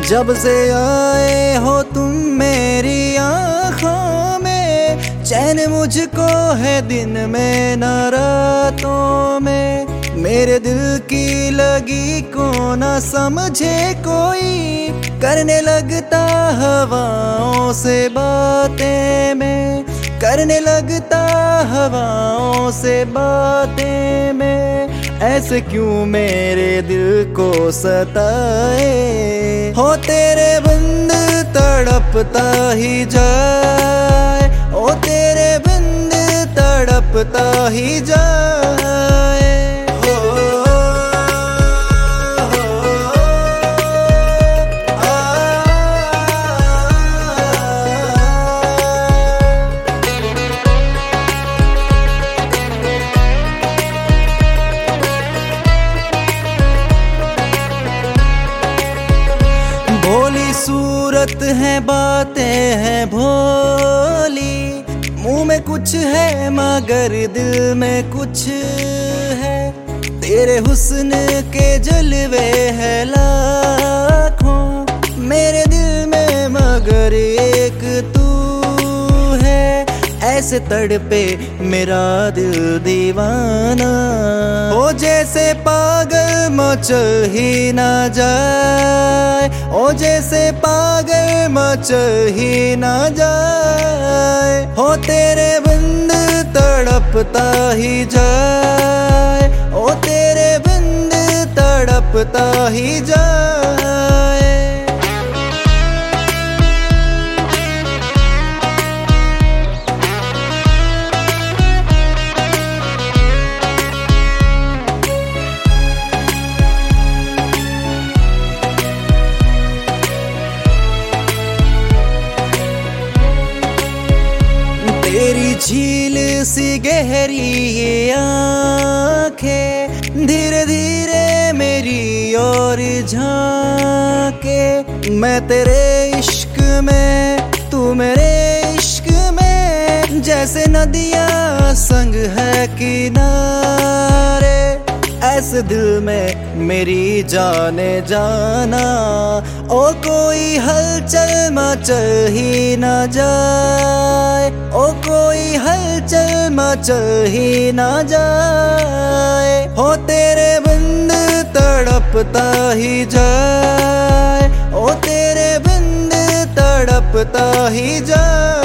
जब से आए हो तुम मेरी आँखों में, चैन मुझको है दिन में न रातों में। मेरे दिल की लगी को न समझे कोई, करने लगता हवाओं से बातें में, करने लगता हवाओं से बातें में। ऐसे क्यों मेरे दिल को सताए, हो तेरे बिंद तड़पता ही जाए, ओ तेरे बिंद तड़पता ही जाए। भोली सूरत है, बातें हैं भोली, मुंह में कुछ है मगर दिल में कुछ है। तेरे हुस्न के जलवे है लाखों, मेरे दिल में मगर एक तू है। ऐसे तड़पे मेरा दिल दीवाना, हो जैसे पागल मचल ही ना जाए, ओ जैसे पागल मचल ही ना जाए। हो तेरे बिंद तड़पता ही जाए, ओ तेरे बिंद तड़पता ही जाए। तेरी झील सी गहरी ये आँखें, धीरे धीरे मेरी ओर झांके। मैं तेरे इश्क में, तू मेरे इश्क में, जैसे नदियाँ संग है किनारे। ऐसे दिल में मेरी जाने जाना, ओ कोई हलचल मचल ही ना जाए, ओ कोई हलचल मचल ही ना जाए। हो तेरे बिंद तड़पता ही जाए, ओ तेरे बिंद तड़पता ही जाए।